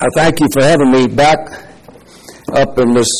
I thank you for having me back up in this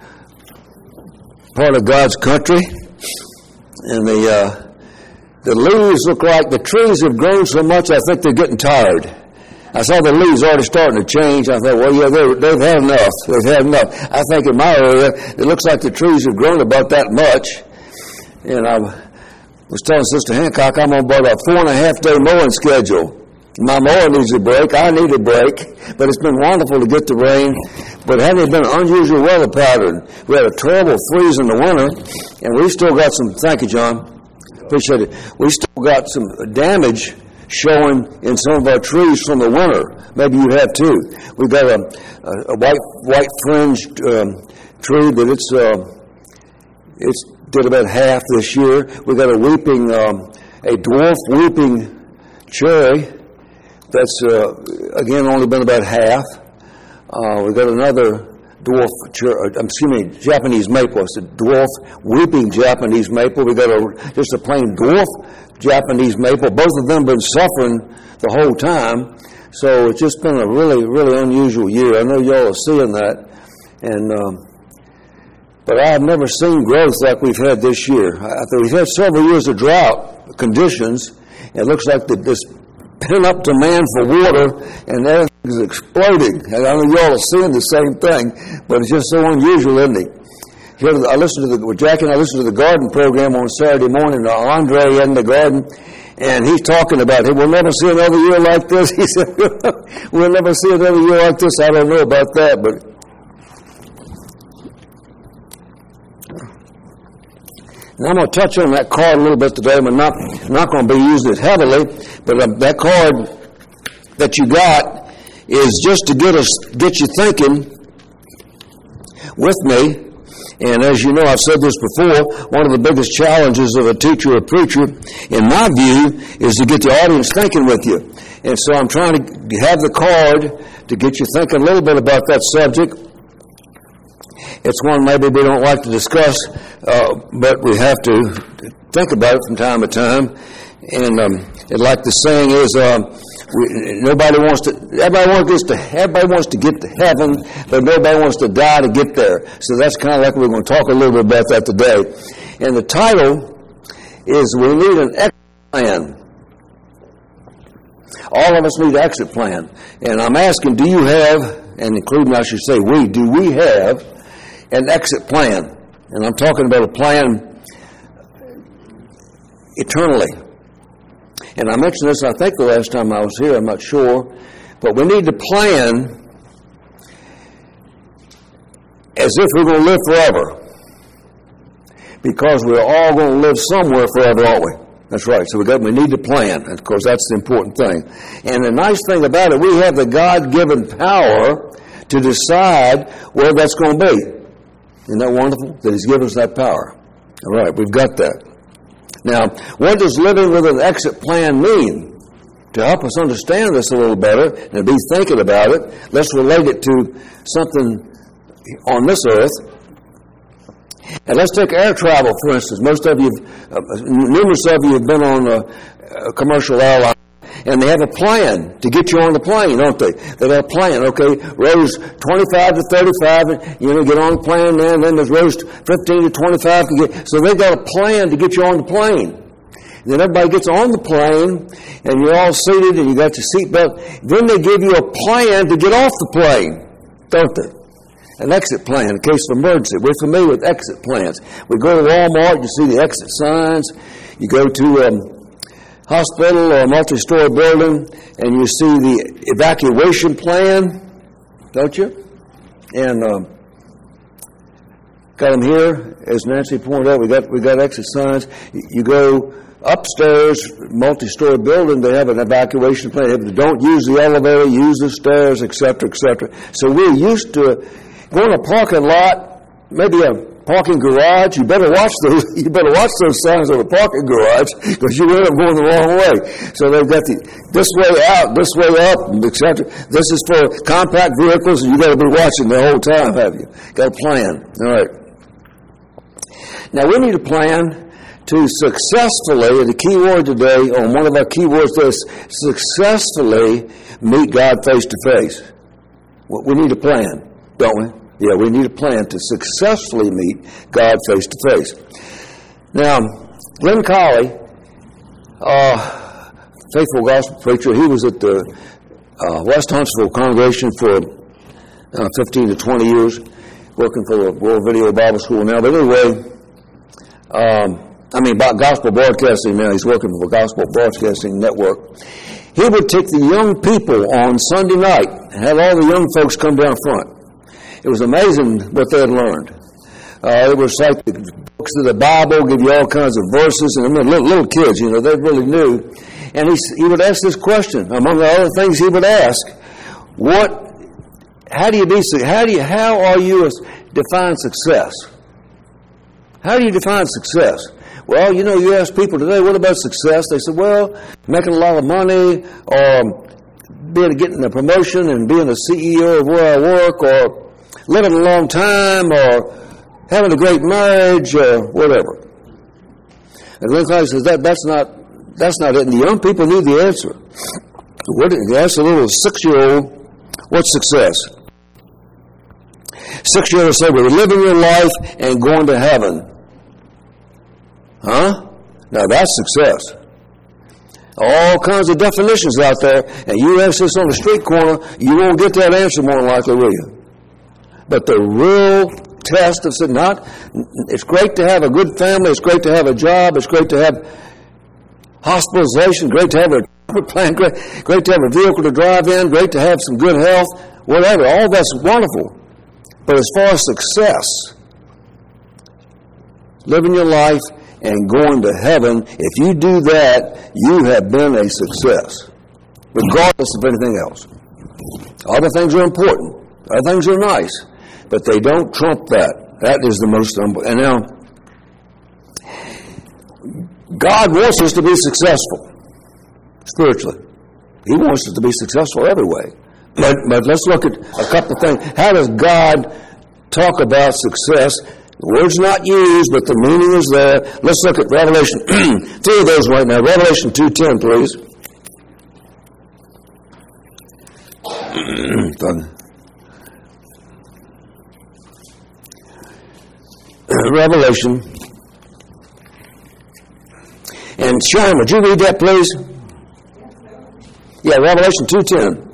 part of God's country. And the leaves look like the trees have grown so much I think they're getting tired. I saw the leaves already starting to change. I thought, well, yeah, they've had enough. They've had enough. I think in my area, it looks like the trees have grown about that much. And I was telling Sister Hancock I'm on about a 4.5-day mowing schedule. My mower needs a break. I need a break. But it's been wonderful to get the rain. But it hadn't been an unusual weather pattern. We had a terrible freeze in the winter, and we still got some, thank you, John. Appreciate it. We still got some damage showing in some of our trees from the winter. Maybe you have too. We've got a white fringed tree that it's did about half this year. We've got a dwarf weeping cherry that's again only been about half. We've got another Japanese maple. It's a dwarf weeping Japanese maple. We've got just a plain dwarf Japanese maple. Both of them have been suffering the whole time. So it's just been a really, really unusual year. I know y'all are seeing that. But I've never seen growth like we've had this year. We've had several years of drought conditions. It looks like this pent-up demand for water, and that is exploding. And I know y'all are seeing the same thing, but it's just so unusual, isn't it? Here, Jackie and I listened to the garden program on Saturday morning, Andre in the garden, and he's talking about, hey, we'll never see another year like this. He said, we'll never see another year like this. I don't know about that, but and I'm going to touch on that card a little bit today. I'm not going to be using it heavily, but that card that you got is just to get you thinking with me. And as you know, I've said this before, one of the biggest challenges of a teacher or preacher, in my view, is to get the audience thinking with you. And so I'm trying to have the card to get you thinking a little bit about that subject. It's one maybe we don't like to discuss, but we have to think about it from time to time. And like the saying is, everybody wants to get to heaven, but nobody wants to die to get there. So that's kind of like we're going to talk a little bit about that today. And the title is We Need an Exit Plan. All of us need an exit plan. And I'm asking, do you have, and including I should say do we have an exit plan? And I'm talking about a plan eternally. And I mentioned this, I think, the last time I was here, I'm not sure. But we need to plan as if we're going to live forever. Because we're all going to live somewhere forever, aren't we? That's right. So we need to plan. And, of course, that's the important thing. And the nice thing about it, we have the God-given power to decide where that's going to be. Isn't that wonderful? That He's given us that power. All right, we've got that. Now, what does living with an exit plan mean? To help us understand this a little better and be thinking about it, let's relate it to something on this earth. And let's take air travel, for instance. Numerous of you have been on a commercial airline, and they have a plan to get you on the plane, don't they? They got a plan, okay, rows 25 to 35, and get on the plane, and then there's rows 15 to 25 to get, so they got a plan to get you on the plane. And then everybody gets on the plane, and you're all seated, and you got your seatbelt. Then they give you a plan to get off the plane, don't they? An exit plan in case of emergency. We're familiar with exit plans. We go to Walmart, you see the exit signs. You go to hospital or a multi-story building, and you see the evacuation plan, don't you? And got them here, as Nancy pointed out. We got exit signs. You go upstairs, multi-story building. They have an evacuation plan. Don't use the elevator. Use the stairs, etc., etc. So we're used to going to a parking lot, maybe a parking garage. You better watch those signs on the parking garage, because you end up going the wrong way. So they've got this way out, this way up, etc. This is for compact vehicles, and you got to be watching the whole time, have you? Got a plan. All right. Now we need a plan to successfully, the key word today, on one of our key words is successfully meet God face to face. We need a plan, don't we? Yeah, we need a plan to successfully meet God face to face. Now, Glenn Colley, faithful gospel preacher, he was at the West Huntsville congregation for 15 to 20 years, working for the World Video Bible School now. But anyway, about gospel broadcasting now. He's working for the Gospel Broadcasting Network. He would take the young people on Sunday night and have all the young folks come down front. It was amazing what they had learned. It was like the books of the Bible, give you all kinds of verses, and little kids, they really knew. And he would ask this question, among the other things he would ask, how are you define success? How do you define success? Well, you ask people today, what about success? They said, well, making a lot of money, or getting a promotion and being a CEO of where I work, or living a long time, or having a great marriage, or whatever. And Glenn Colley says that's not it. And the young people knew the answer. They asked a little 6-year-old, what's success? 6-year-old said, we're living your life and going to heaven. Huh? Now that's success. All kinds of definitions out there, and you ask this on the street corner, you won't get that answer more than likely, will you? But the real test of it's great to have a good family, it's great to have a job, it's great to have hospitalization, great to have a plan, great to have a vehicle to drive in, great to have some good health, whatever. All that's wonderful. But as far as success, living your life and going to heaven, if you do that, you have been a success, regardless of anything else. Other things are important. Other things are nice. But they don't trump that. That is the most important. And now, God wants us to be successful spiritually. He wants us to be successful every way. But let's look at a couple of things. How does God talk about success? The word's not used, but the meaning is there. Let's look at Revelation. 2 of those right now. Revelation 2:10, please. Revelation. And Sean, would you read that, please? Yeah, Revelation 2:10.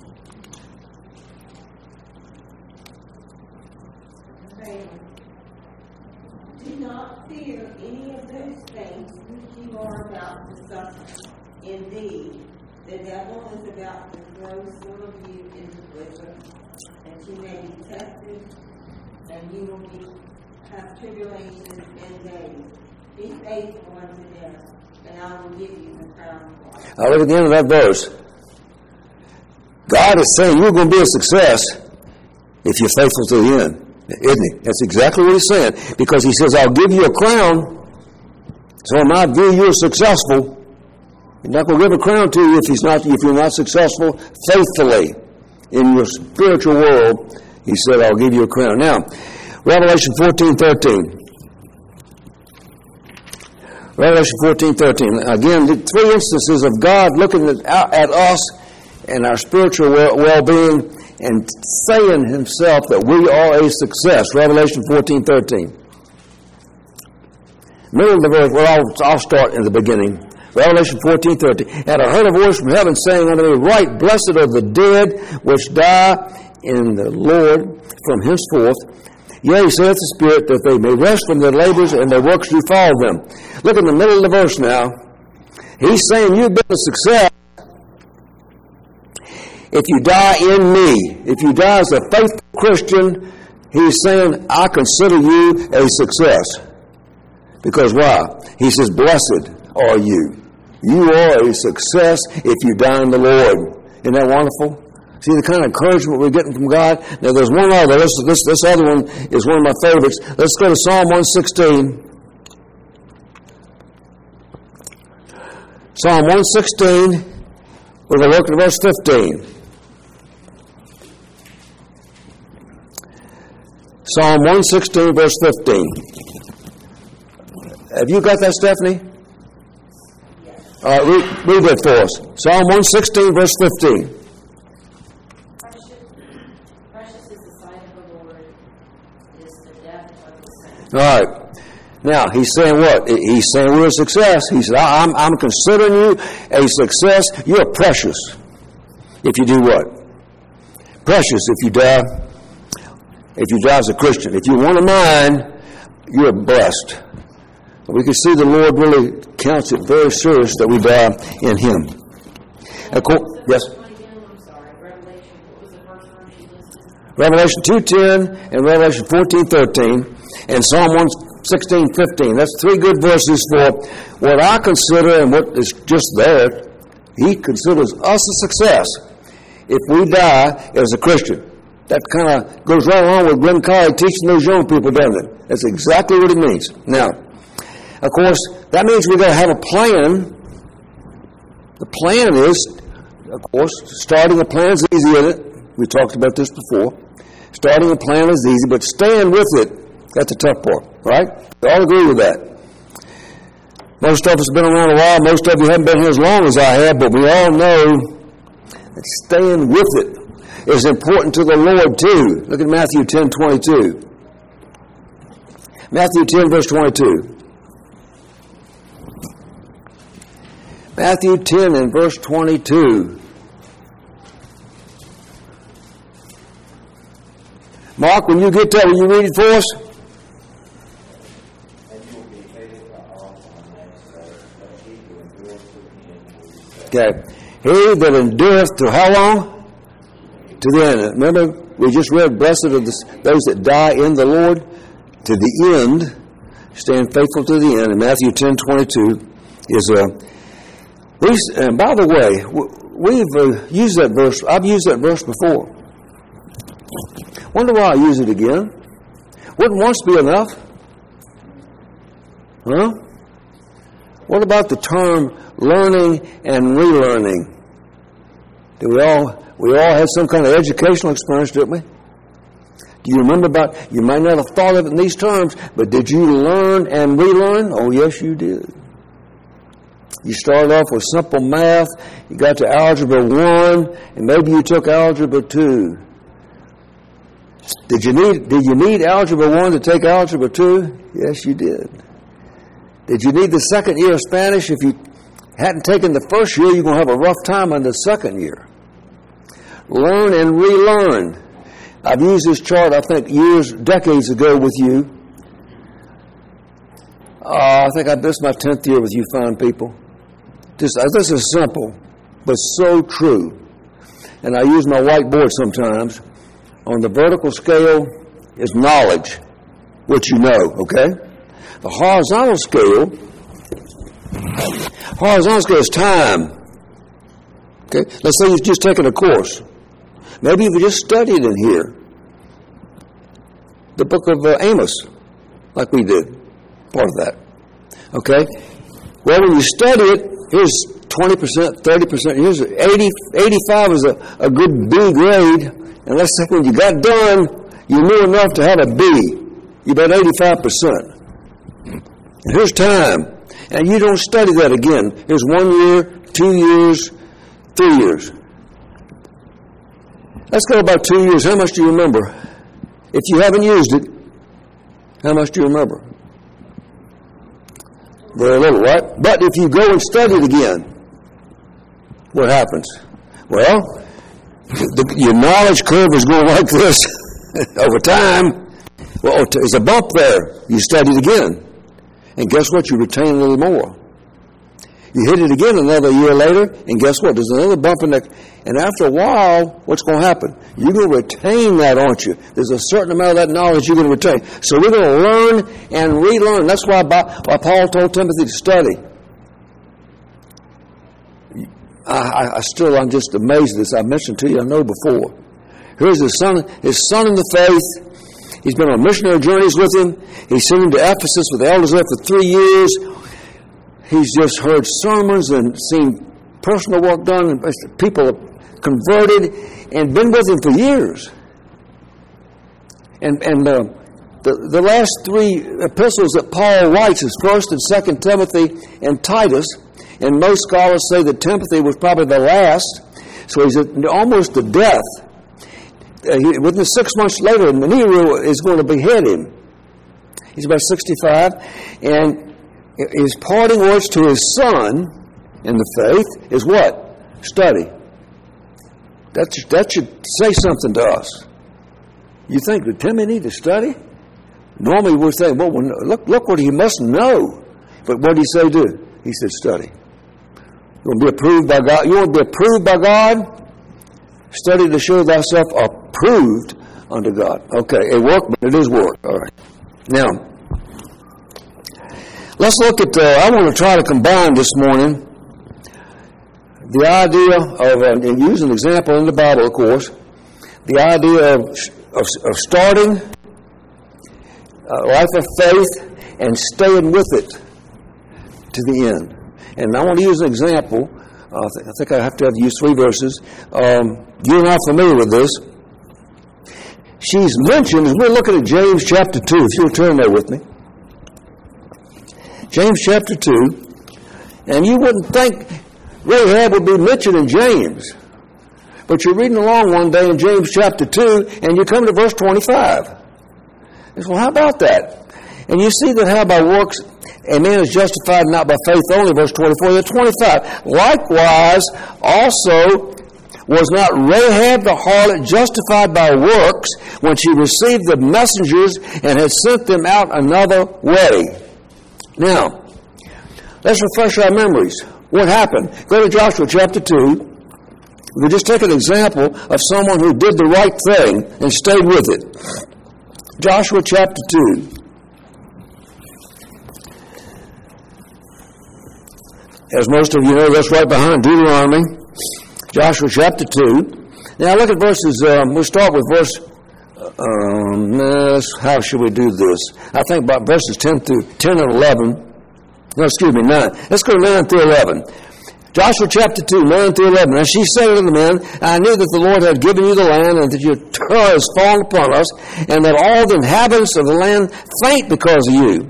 Do not fear any of those things which you are about to suffer. Indeed, the devil is about to throw some of you into prison, that you may be tested, and you will have tribulation 10 days. Be faithful unto death, and I will give you the crown of life. Now look at the end of that verse. God is saying you're going to be a success if you're faithful to the end, isn't he? That's exactly what he's saying. Because he says, I'll give you a crown, so in my view you're successful. He's not going to give a crown to you if you're not successful faithfully in your spiritual world. He said, I'll give you a crown. Now, Revelation 14:13. Revelation 14:13. Again, the 3 instances of God looking at us and our spiritual well-being and saying himself that we are a success. Revelation 14:13. Middle of the verse, well, I'll start in the beginning. Revelation 14:13. And I heard a voice from heaven saying unto me, Right, blessed are the dead which die in the Lord from henceforth. Yea, saith the Spirit, that they may rest from their labors and their works do follow them. Look in the middle of the verse now. He's saying you've been a success if you die in me. If you die as a faithful Christian, he's saying, I consider you a success. Because why? He says, blessed are you. You are a success if you die in the Lord. Isn't that wonderful? See the kind of encouragement we're getting from God? Now there's one other. This other one is one of my favorites. Let's go to Psalm 116. Psalm 116, we're going to look at verse 15. Psalm 116, verse 15. Have you got that, Stephanie? Yes. All right, read that for us. Psalm 116, verse 15. Worship Precious is the sight of the Lord, is the death of the saints. All right. Now, he's saying what? He's saying we're a success. He said, I'm considering you a success. You're precious if you do what? Precious if you die. If you die as a Christian. If you're one of mine, you're blessed. We can see the Lord really counts it very serious that we die in Him. Of course, yes? Revelation 2:10 and Revelation 14:13 and Psalm 116:15. That's three good verses for what I consider and what is just there. He considers us a success if we die as a Christian. That kind of goes right along with Glenn Colley teaching those young people, doesn't it? That's exactly what it means. Now, of course, that means we've got to have a plan. The plan is, of course, starting a plan is easy, isn't it? We talked about this before. Starting a plan is easy, but staying with it, that's the tough part, right? We all agree with that. Most of us have been around a while. Most of you haven't been here as long as I have, but we all know that staying with it is important to the Lord too. Look at Matthew 10:22. Matthew 10, verse 22. Matthew 10 and verse 22. Mark, when you get there, will you read it for us? Okay. He that endureth to how long? To the end. Remember, we just read, blessed are those that die in the Lord to the end, staying faithful to the end. And Matthew 10:22 is and by the way, we've used that verse. I've used that verse before. Wonder why I use it again. Wouldn't once be enough? Huh? What about the term learning and relearning? We all had some kind of educational experience, didn't we? Do you remember you might not have thought of it in these terms, but did you learn and relearn? Oh, yes, you did. You started off with simple math, you got to Algebra 1, and maybe you took Algebra 2. Did you need Algebra 1 to take Algebra 2? Yes, you did. Did you need the second year of Spanish? If you hadn't taken the first year, you're going to have a rough time in the second year. Learn and relearn. I've used this chart, I think, decades ago with you. I think this is my 10th year with you fine people. This is simple, but so true. And I use my whiteboard sometimes. On the vertical scale is knowledge, which you know, okay? The horizontal scale is time. Okay? Let's say you've just taken a course. Maybe you've just studied in here the book of Amos, like we did, part of that. Okay? Well, when you study it, here's 20%, 30%, here's 85 is a good B grade. And let's say when you got done, you knew enough to have a B. You got 85%. And here's time. And you don't study that again. Here's 1 year, 2 years, 3 years. Let's go about 2 years. How much do you remember? If you haven't used it, how much do you remember? Very little, right? But if you go and study it again, what happens? Well, your knowledge curve is going like this over time. Well, there's a bump there. You study it again. And guess what? You retain a little more. You hit it again another year later, and guess what? There's another bump in that. And after a while, what's going to happen? You're going to retain that, aren't you? There's a certain amount of that knowledge you're going to retain. So we're going to learn and relearn. That's why Paul told Timothy to study. I'm just amazed at this. I mentioned to you, I know before. Here's his son in the faith. He's been on missionary journeys with him. He sent him to Ephesus with the elders there for 3 years. He's just heard sermons and seen personal work done, and people converted, and been with him for years. And the last 3 epistles that Paul writes is 1st and 2nd Timothy and Titus. And most scholars say that Timothy was probably the last, so he's almost to death. within 6 months later, Nero is going to behead him. He's about 65, and his parting words to his son in the faith is what? Study. That should say something to us. You think, did Timothy need to study? Normally we're saying, well, look what he must know. But what did he say do? He said, study. You want to be approved by God? You want to be approved by God? Study to show thyself approved unto God. Okay, a work, but it is work. All right. Now, let's look at, I want to try to combine this morning the idea of, and use an example in the Bible, of course, the idea of starting a life of faith and staying with it to the end. And I want to use an example. I think I have to use 3 verses. You're not familiar with this. She's mentioned, as we're looking at James chapter 2, if you'll turn there with me. James chapter 2, and you wouldn't think Rahab would be mentioned in James. But you're reading along one day in James chapter 2, and you come to verse 25. And so, well, how about that? And you see that how by works a man is justified not by faith only, verse 24 to 25. Likewise, also was not Rahab the harlot justified by works when she received the messengers and had sent them out another way? Now, let's refresh our memories. What happened? Go to Joshua chapter 2. We'll just take an example of someone who did the right thing and stayed with it. Joshua chapter 2. As most of you know, that's right behind Deuteronomy. Joshua chapter 2. Now look at verses, we'll start with verse, how should we do this? I think about verses 10 and 11. No, excuse me, 9. Let's go 9 through 11. Joshua chapter 2, 9 through 11. And she said unto the men, I knew that the Lord had given you the land, and that your terror is fallen upon us, and that all the inhabitants of the land faint because of you.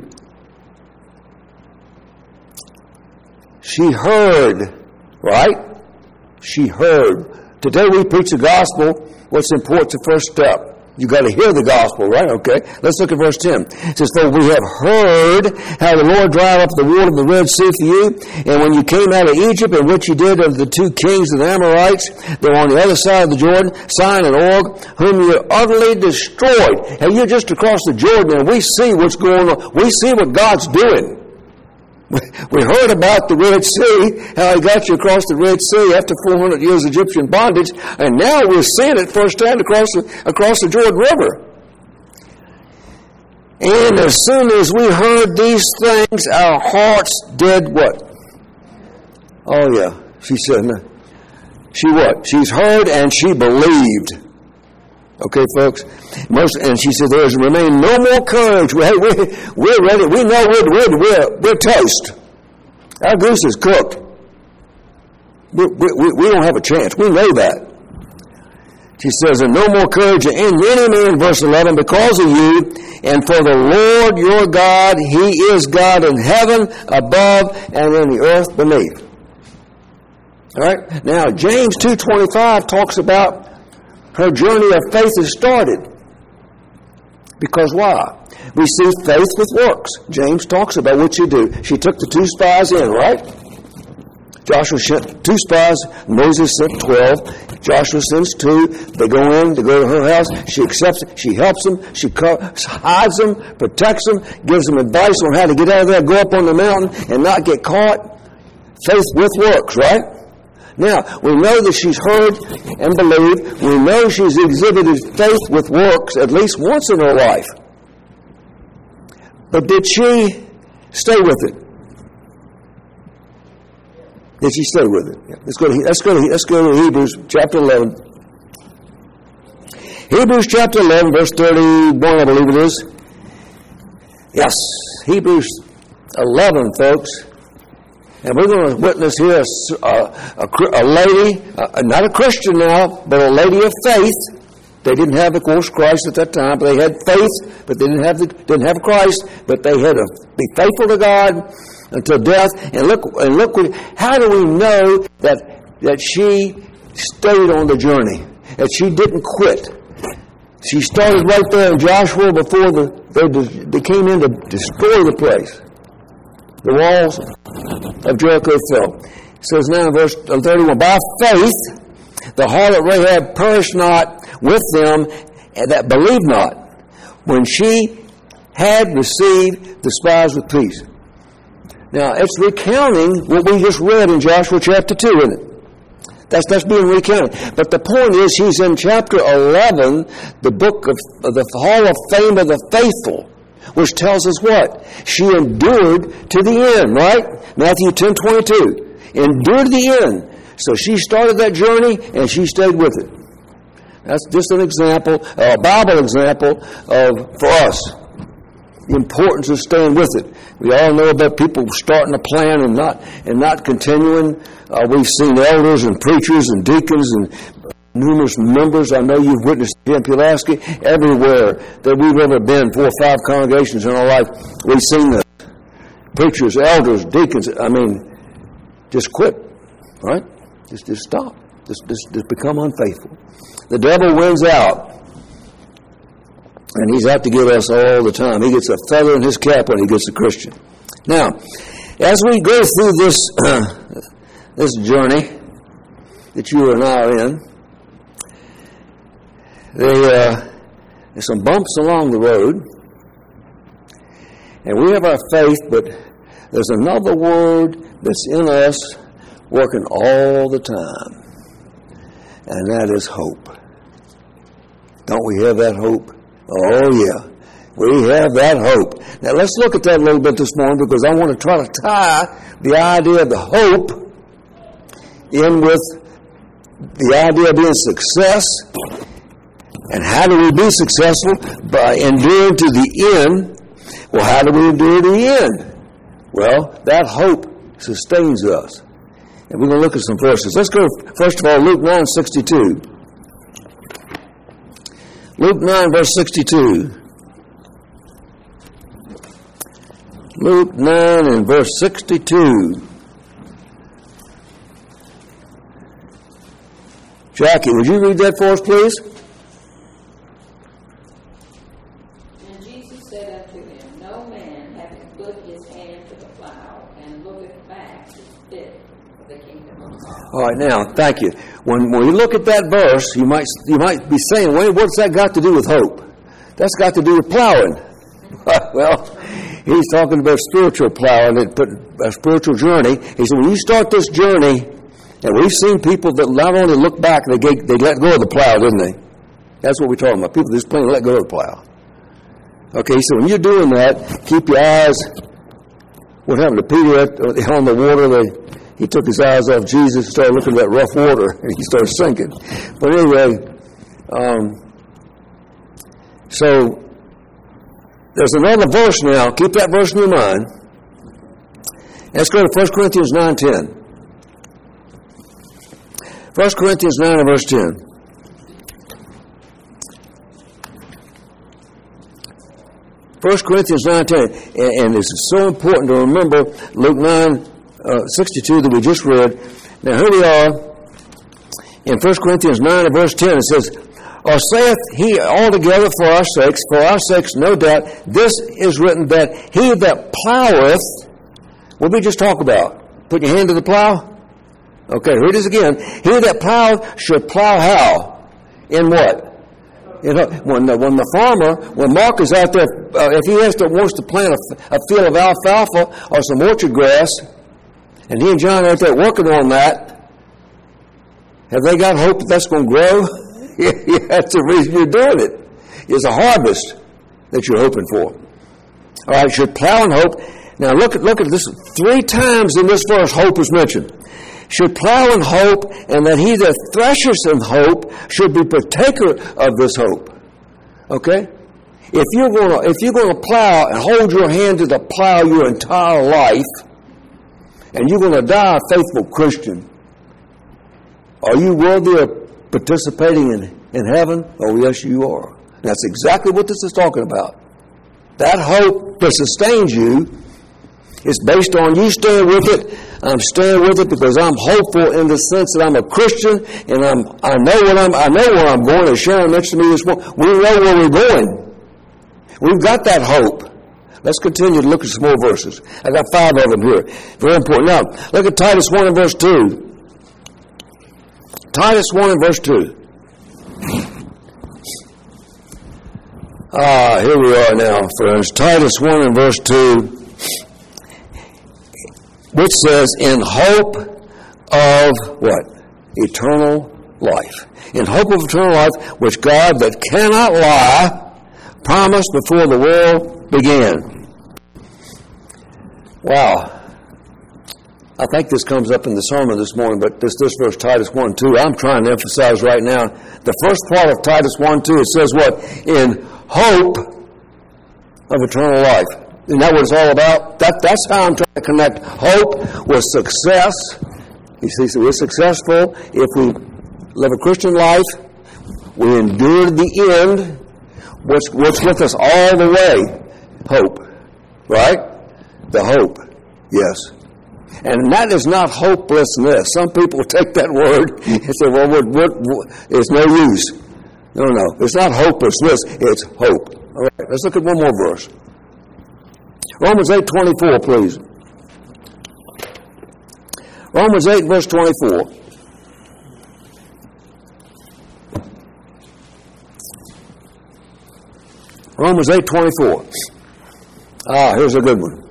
She heard, right? She heard. Today we preach the gospel. What's important? The first step. You got to hear the gospel, right? Okay. Let's look at verse 10. It says, for we have heard how the Lord dried up the water of the Red Sea for you, and when you came out of Egypt, and which you did unto the 2 kings of the Amorites that were on the other side of the Jordan, Sihon and Og, whom you utterly destroyed. And you're just across the Jordan, and we see what's going on. We see what God's doing. We heard about the Red Sea, how he got you across the Red Sea after 400 years of Egyptian bondage, and now we're seeing it firsthand across the Jordan River. And as soon as we heard these things, our hearts did what? Oh yeah, she said, no. She what? She's heard and she believed. Okay, folks? And she said, there has remained no more courage. We're ready. We know we're toast. Our goose is cooked. We don't have a chance. We know that. She says, and no more courage in any man, verse 11, because of you, and for the Lord your God, he is God in heaven above and in the earth beneath. All right? Now, James 2:25 talks about her journey of faith has started. Because why? We see faith with works. James talks about what she do. She took the 2 spies in, right? Joshua sent 2 spies. Moses sent 12. Joshua sends 2. They go in. They go to her house. She accepts it. She helps them. She hides them, protects them, gives them advice on how to get out of there, go up on the mountain, and not get caught. Faith with works, right? Now, we know that she's heard and believed. We know she's exhibited faith with works at least once in her life. But did she stay with it? Did she stay with it? Yeah. Let's go to Hebrews chapter 11. Hebrews chapter 11, verse 31, I believe it is. Yes, Hebrews 11, folks. And we're going to witness here a lady, not a Christian now, but a lady of faith. They didn't have, of course, Christ at that time, but they had faith, but they didn't have Christ, but they had to be faithful to God until death. And look, how do we know that she stayed on the journey, that she didn't quit? She started right there in Joshua before they came in to destroy the place. The walls of Jericho fell. It says now in verse 31, by faith the harlot Rahab perished not with them that believed not, when she had received the spies with peace. Now, it's recounting what we just read in Joshua chapter 2, isn't it? That's being recounted. But the point is, he's in chapter 11, the book of the Hall of Fame of the Faithful, which tells us what? She endured to the end, right? Matthew 10:22. Endured to the end. So she started that journey, and she stayed with it. That's just an example, a Bible example for us, the importance of staying with it. We all know about people starting a plan and not continuing. We've seen elders and preachers and deacons and numerous members. I know you've witnessed in Pulaski. Everywhere that we've ever been, 4 or 5 congregations in our life, we've seen the preachers, elders, deacons. Just quit, right? Just stop. Just become unfaithful. The devil wins out. And he's out to get us all the time. He gets a feather in his cap when he gets a Christian. Now, as we go through this journey that you and I are in, there's some bumps along the road. And we have our faith, but there's another word that's in us working all the time. And that is hope. Don't we have that hope? Oh, yeah. We have that hope. Now, let's look at that a little bit this morning, because I want to try to tie the idea of the hope in with the idea of being success. And how do we be successful? By enduring to the end. Well, how do we endure to the end? Well, that hope sustains us. And we're going to look at some verses. Let's go, first of all, Luke 9:62. Luke 9, verse 62. Luke 9 and verse 62. Jackie, would you read that for us, please? And Jesus said unto him, no man having put his hand to the plow and looketh back is fit for the kingdom of God. All right, now, thank you. When we look at that verse, you might be saying, wait, what's that got to do with hope? That's got to do with plowing. Well, he's talking about spiritual plowing, a spiritual journey. He said, when you start this journey, and we've seen people that not only look back, they let go of the plow, didn't they? That's what we're talking about. People just plain let go of the plow. Okay, so when you're doing that, keep your eyes. What happened to Peter on the water? He took his eyes off Jesus and started looking at that rough water, and he started sinking. But anyway, so there's another verse now. Keep that verse in your mind. Let's go to 1 Corinthians 9:10. 1 Corinthians 9 and verse 10. First Corinthians 9:10, and this is so important to remember Luke 9:62 that we just read. Now here we are in 1 Corinthians 9 and verse 10. It says, or saith he altogether for our sakes, no doubt, this is written that he that ploweth, what did we just talk about? Put your hand to the plow? Okay, here it is again. He that ploweth should plow how? In what? When the farmer, when Mark is out there, if he wants to plant a field of alfalfa or some orchard grass, and he and John are out there working on that, have they got hope that that's going to grow? Yeah, that's the reason you're doing it. It's a harvest that you're hoping for. All right, should plow in hope. Now look at this. 3 times in this verse, hope is mentioned. Should plow in hope, and that he that thresheth in hope should be partaker of this hope. Okay? If you're going to plow and hold your hand to the plow your entire life, and you're going to die a faithful Christian, are you worthy of participating in heaven? Oh, yes, you are. That's exactly what this is talking about. That hope that sustains you is based on you staying with it I'm staying with it because I'm hopeful in the sense that I'm a Christian and I know where I'm going. As Sharon mentioned to me this morning, we know where we're going. We've got that hope. Let's continue to look at some more verses. I got 5 of them here. Very important. Now, look at Titus 1 and verse 2. Titus 1 and verse 2. Here we are now, friends. Titus 1 and verse 2, which says, in hope of what? Eternal life. In hope of eternal life, which God that cannot lie promised before the world began. Wow. I think this comes up in the sermon this morning, but this verse, Titus 1:2, I'm trying to emphasize right now. The first part of Titus 1:2, it says what? In hope of eternal life. Isn't that what it's all about? That's how I'm trying to connect hope with success. You see, so we're successful if we live a Christian life. We endure the end. What's with us all the way? Hope. Right? The hope. Yes. And that is not hopelessness. Some people take that word and say, well, it's no use. No. It's not hopelessness. It's hope. All right. Let's look at one more verse. Romans 8:24, please. Romans 8, verse 24. Romans 8:24. Here's a good one.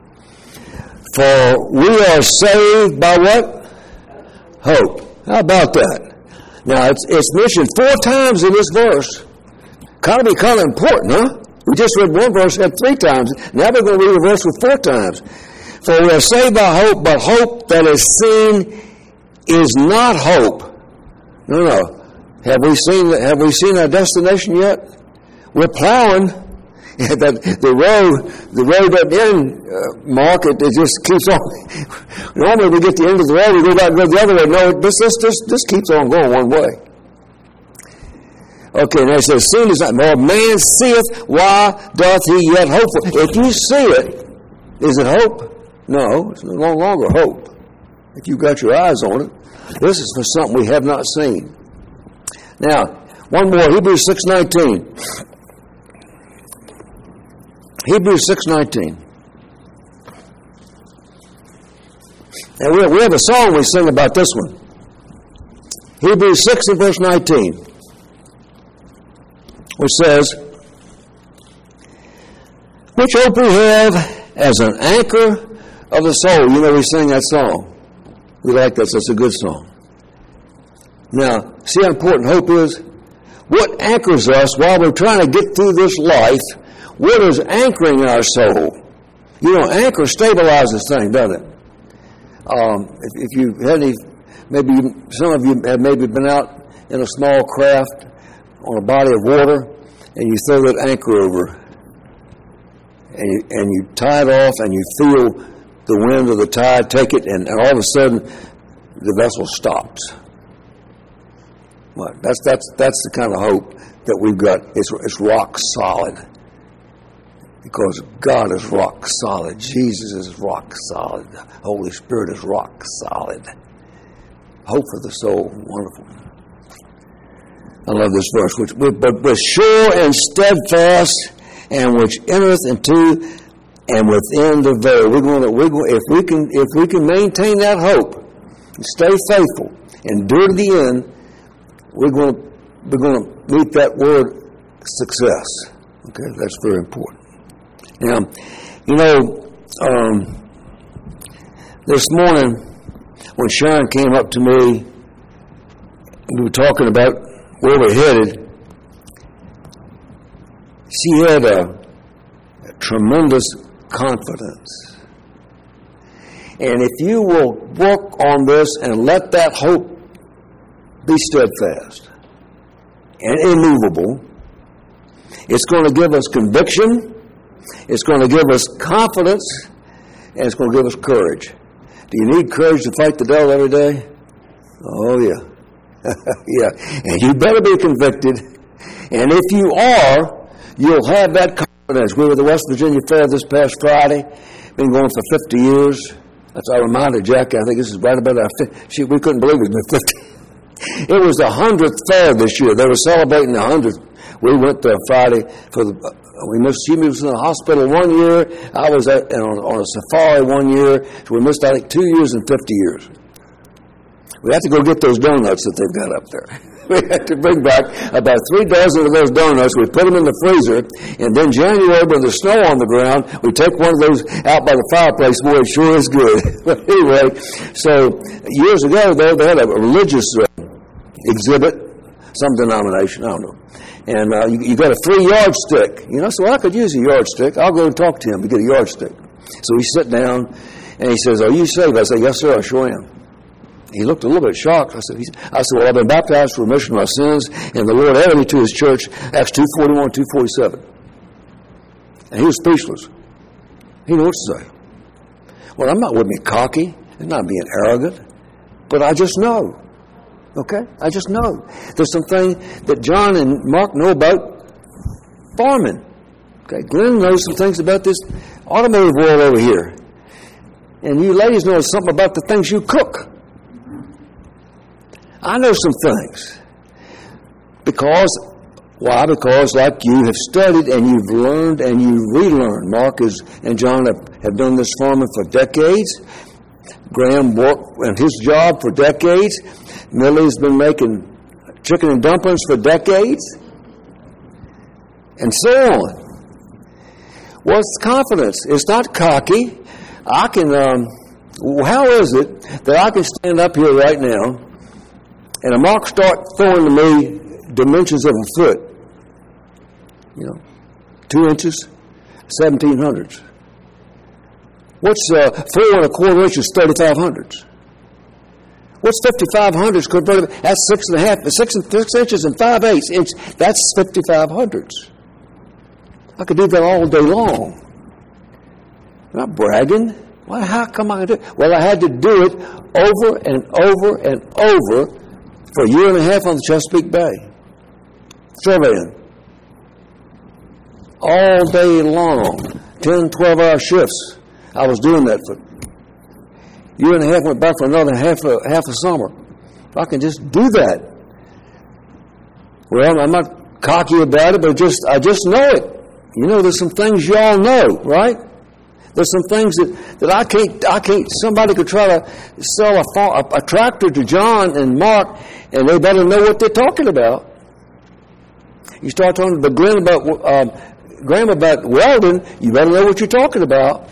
For we are saved by what? Hope. How about that? Now, it's mentioned 4 times in this verse. Kind of important, huh? We just read one verse, had 3 times. Now we're going to read a verse with 4 times. For we are saved by hope, but hope that is seen is not hope. No. Have we seen our destination yet? We're plowing. The road doesn't end, Mark. It just keeps on. Normally we get to the end of the road, we go back and go the other way. No, this keeps on going one way. Okay, now it says, "Seen is not more. Man seeth, why doth he yet hope for?" If you see it, is it hope? No, it's no longer hope. If you've got your eyes on it, this is for something we have not seen. Now, one more, Hebrews 6:19. Hebrews 6:19. And we have a song we sing about this one. Hebrews 6 and verse 19. Which says, which hope we have as an anchor of the soul. You know, we sing that song. We like that, so it's a good song. Now, see how important hope is? What anchors us while we're trying to get through this life? What is anchoring our soul? You know, anchor stabilizes things, doesn't it? If you had any, maybe some of you have maybe been out in a small craft on a body of water, and you throw that anchor over, and you tie it off, and you feel the wind of the tide take it, and all of a sudden, the vessel stops. Well, that's the kind of hope that we've got. It's rock solid. Because God is rock solid. Jesus is rock solid. The Holy Spirit is rock solid. Hope for the soul. Wonderful. I love this verse. But sure and steadfast, and which entereth into and within the veil. If we can maintain that hope, and stay faithful, endure to the end, we're going to meet that word success. Okay, that's very important. Now, you know, this morning when Sharon came up to me, we were talking about where we're headed. She had a tremendous confidence. And if you will work on this and let that hope be steadfast and immovable, it's going to give us conviction. It's going to give us confidence, and it's going to give us courage. Do you need courage to fight the devil every day? Oh, yeah. Yeah. And you better be convicted. And if you are, you'll have that confidence. We were at the West Virginia Fair this past Friday. Been going for 50 years. That's I reminded Jackie, I think this is right about our 50. We couldn't believe it was 50. It was the 100th fair this year. They were celebrating the 100th. We went there Friday for the. She was in the hospital 1 year. I was on a safari 1 year. So we missed, I think, 2 years and 50 years. We had to go get those donuts that they've got up there. We had to bring back about 3 dozen of those donuts. We put them in the freezer, and then January, when there's snow on the ground, we take one of those out by the fireplace. Boy, it sure is good. But anyway, so years ago, they had a religious exhibit, some denomination, I don't know. And you got a free yardstick. You know, so I could use a yardstick. I'll go and talk to him to get a yardstick. So we sit down, and he says, "Are you saved?" I said, "Yes, sir, I sure am." He looked a little bit shocked. I said, "Well, I've been baptized for remission of my sins, and the Lord added me to His church." Acts 2:41, 2:47. And he was speechless. He knew what to say. Well, I'm not with me cocky and not being arrogant, but I just know. Okay? I just know. There's something that John and Mark know about farming. Okay? Glenn knows some things about this automotive world over here. And you ladies know something about the things you cook. I know some things. Why? Because like you have studied and you've learned and you relearned. Mark and John have done this farming for decades. Graham worked in his job for decades. Millie's been making chicken and dumplings for decades. And so on. Well, it's confidence. It's not cocky. I can, how is it that I can stand up here right now and a Mark start throwing to me dimensions of a foot? 2 inches, 1700s. What's 4 1/4 inches, 3500s? What's 5500s converted? That's 6 inches and 5/8 inches. That's 5500s. I could do that all day long. I'm not bragging. Why? How come I could do it? Well, I had to do it over and over and over for a year and a half on the Chesapeake Bay. Surveying. All day long. 10, 12-hour shifts. I was doing that for a year and a half, went back for another half a summer. I can just do that. Well, I'm not cocky about it, but I just know it. There's some things y'all know, right? There's some things that I can't, somebody could try to sell a tractor to John and Mark, and they better know what they're talking about. You start talking to Graham about welding, you better know what you're talking about.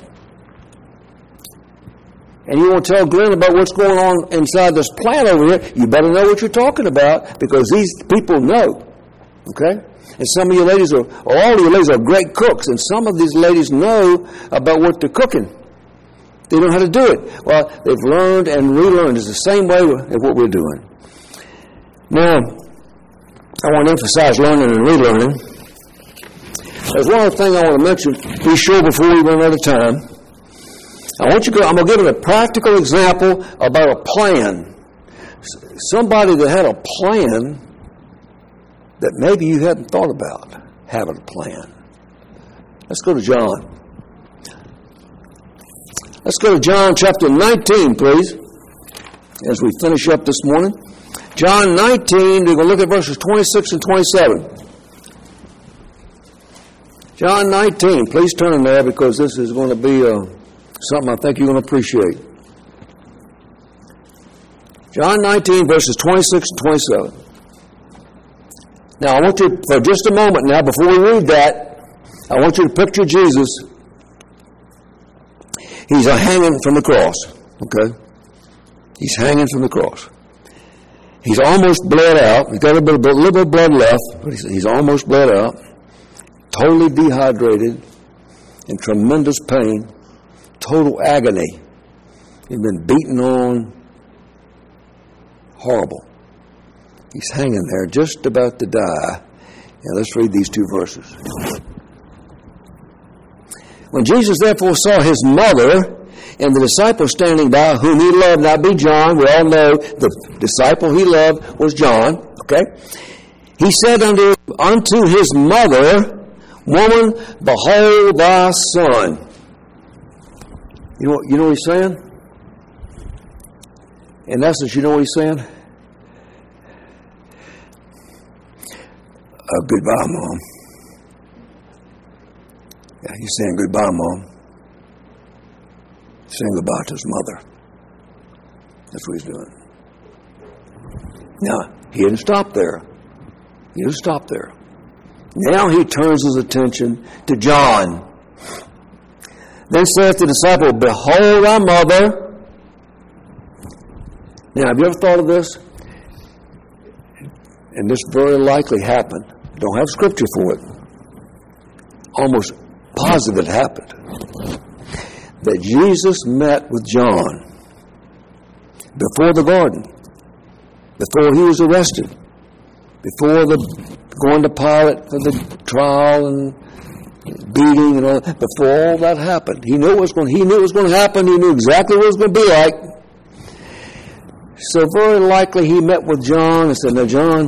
And you want to tell Glenn about what's going on inside this plant over here, you better know what you're talking about, because these people know. Okay? And some of you ladies all of you ladies are great cooks, and some of these ladies know about what they're cooking. They know how to do it. Well, they've learned and relearned. It's the same way of what we're doing. Now, I want to emphasize learning and relearning. There's one other thing I want to mention, be sure before we run out of time. I'm going to give it a practical example about a plan. Somebody that had a plan that maybe you hadn't thought about having a plan. Let's go to John. Let's go to John chapter 19, please, as we finish up this morning. John 19, we're going to look at verses 26 and 27. John 19, please turn there, because this is going to be something I think you're going to appreciate. John 19, verses 26 and 27. Now, I want you, for just a moment now, before we read that, I want you to picture Jesus. He's hanging from the cross, okay? He's hanging from the cross. He's almost bled out. He's got a little bit of blood left, but he's almost bled out. Totally dehydrated, in tremendous pain, total agony. He's been beaten on. Horrible. He's hanging there, just about to die. Now let's read these 2 verses. When Jesus therefore saw his mother and the disciple standing by, whom he loved, not be John, we all know the disciple he loved was John, okay? He said unto his mother, Woman, behold thy son. You know what he's saying? In essence, you know what he's saying? Goodbye, Mom. Yeah, he's saying goodbye, Mom. He's saying goodbye to his mother. That's what he's doing. Now, he didn't stop there. He didn't stop there. Now he turns his attention to John. Then saith the disciple, Behold thy mother. Now, have you ever thought of this? And this very likely happened. Don't have scripture for it. Almost positive it happened. That Jesus met with John before the garden, before he was arrested, before going to Pilate for the trial and beating and all that. Before all that happened, he knew it was going to happen. He knew exactly what it was going to be like. So very likely he met with John and said, Now, John,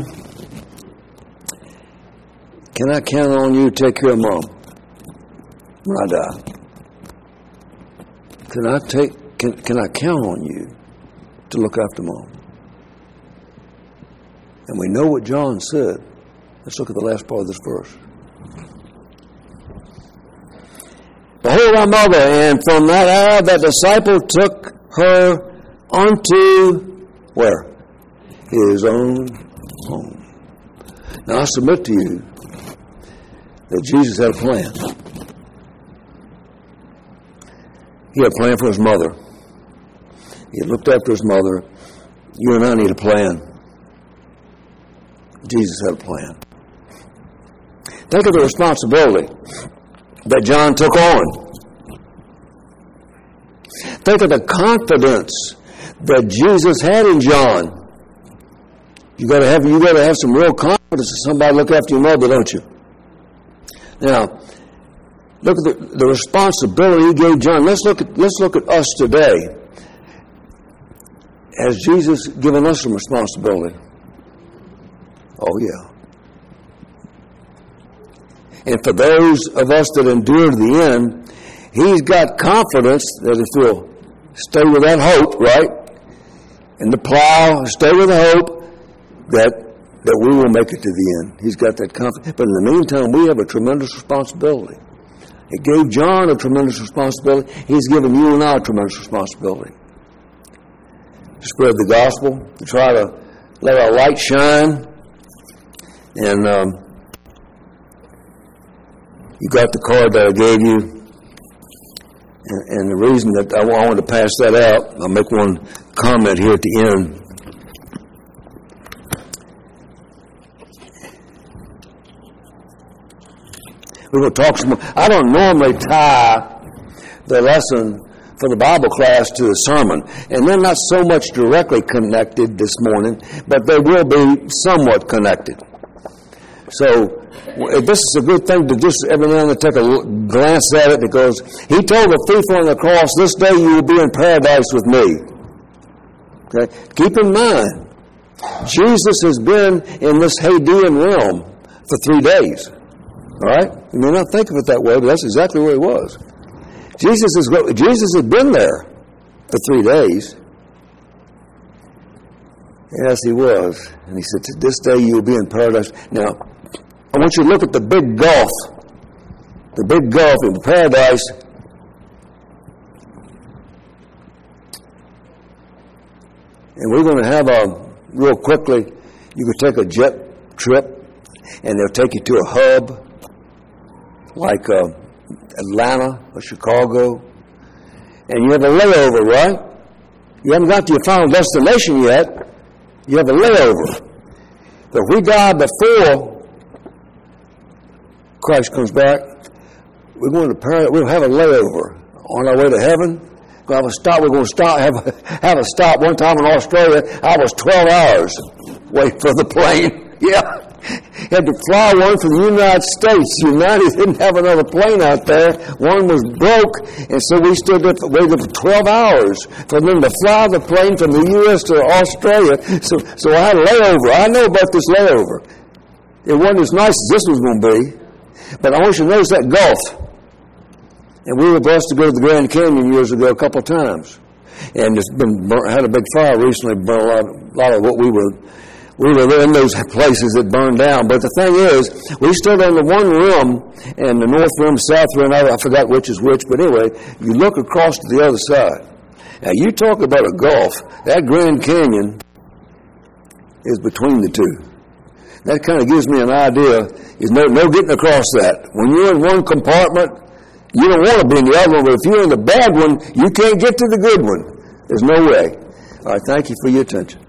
can I count on you to take care of Mom when I die? Can I count on you to look after Mom? And we know what John said. Let's look at the last part of this verse. Behold thy mother, and from that hour that disciple took her unto where? His own home. Now I submit to you that Jesus had a plan. He had a plan for his mother. He had looked after his mother. You and I need a plan. Jesus had a plan. Think of the responsibility that John took on. Think of the confidence that Jesus had in John. You got to have some real confidence that somebody look after your mother, don't you? Now, look at the responsibility he gave John. Let's look at us today. Has Jesus given us some responsibility? Oh, yeah. And for those of us that endure to the end, he's got confidence that if we'll stay with that hope, right? And the plow, stay with the hope that we will make it to the end. He's got that confidence. But in the meantime, we have a tremendous responsibility. It gave John a tremendous responsibility. He's given you and I a tremendous responsibility. To spread the gospel, to try to let our light shine. And you got the card that I gave you. And the reason that I wanted to pass that out, I'll make one comment here at the end. We're going to talk some more. I don't normally tie the lesson for the Bible class to the sermon. And they're not so much directly connected this morning, but they will be somewhat connected. So this is a good thing to just every now and then take a glance at it, because he told the thief on the cross, this day you will be in paradise with me. Okay? Keep in mind, Jesus has been in this Hadean realm for 3 days. All right? You may not think of it that way, but that's exactly where he was. Jesus had been there for 3 days. Yes, he was. And he said, this day you will be in paradise. Now, I want you to look at the big gulf. The big gulf in paradise. And we're going to have real quickly, you could take a jet trip, and they'll take you to a hub like Atlanta or Chicago, and you have a layover, right? You haven't got to your final destination yet. You have a layover. But if we die before Christ comes back, we're going to paradise. We'll have a layover on our way to heaven. We're going to have a stop. One time in Australia, I was 12 hours waiting for the plane. Yeah. Had to fly one from the United States. United didn't have another plane out there. One was broke, and so we stood there waited for 12 hours for them to fly the plane from the U.S. to Australia. So I had a layover. I know about this layover. It wasn't as nice as this was going to be, but I want you to notice that gulf. And we were blessed to go to the Grand Canyon years ago a couple of times. And it's been had a big fire recently, burned a lot of what we were in those places that burned down. But the thing is, we stood on the one rim, and the north rim, south rim, I forgot which is which, but anyway, you look across to the other side. Now, you talk about a gulf, that Grand Canyon is between the two. That kind of gives me an idea. There's no getting across that. When you're in one compartment, you don't want to be in the other one, but if you're in the bad one, you can't get to the good one. There's no way. All right, thank you for your attention.